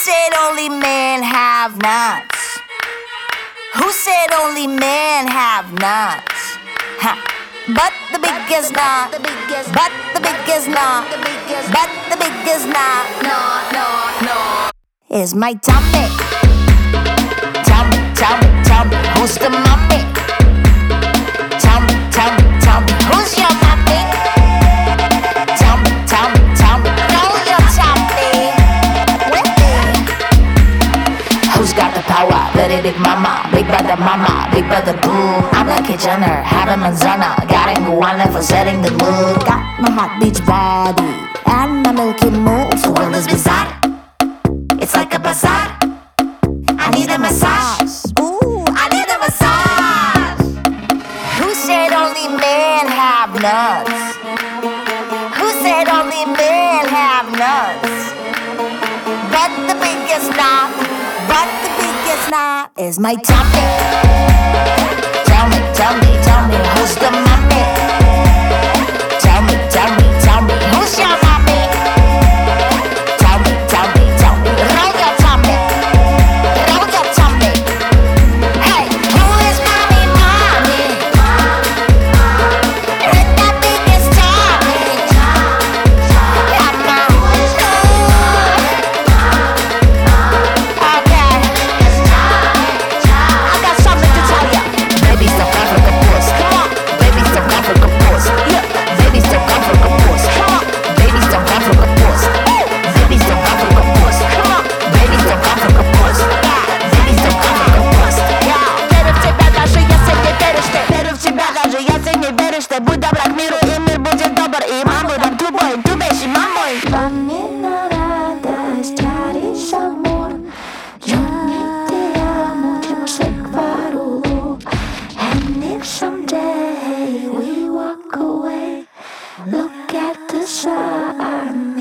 said only men have nuts? Who said only men have nuts? Huh. But the biggest nut, but the biggest nut, but the biggest nut, is my tummy. Tell me, tell me, tell me, who's the mommy? Tell me, tell me, tell me, who's your mommy? Tell me, tell me, tell me, who's your tummy? Who's got the power? Little big mama, big brother boom. I'm like a Jenner, having manzana, getting one for setting the mood. Got my hot beach body and my milky moves. The world is bizarre. It's like a bazaar. I need a massage. Ooh, I need a massage. Who said only men have nuts? Who said only men have nuts? But the biggest knot, but the biggest knot is my tummy. Tell me, tell me, tell me, who's the mommy? Tell me, tell me, tell me, who's your mommy? Tell me, tell me, tell me, roll your tummy, roll your tummy. Hey, who is mommy, mommy? With the biggest tummy. Mama, okay. I got something to tell ya. Baby, stop Africa pose. Come on, baby, stop Africa pose. Yeah, baby, stop Africa pose. Come on, baby, stop Africa pose. Baby, stop Africa pose. Come on, baby, stop Africa pose. Baby, stop Africa pose. Верю в тебя, даже если не веришь ты. Верю в тебя, даже если не веришь ты. Будь добра к миру, и мир будет добр. И мам будет тобой, ты вещи мамой. Bambina радость, даришь amor. Yo ni te amo, yo no sé farlo. And if someday we walk away, look at the sun.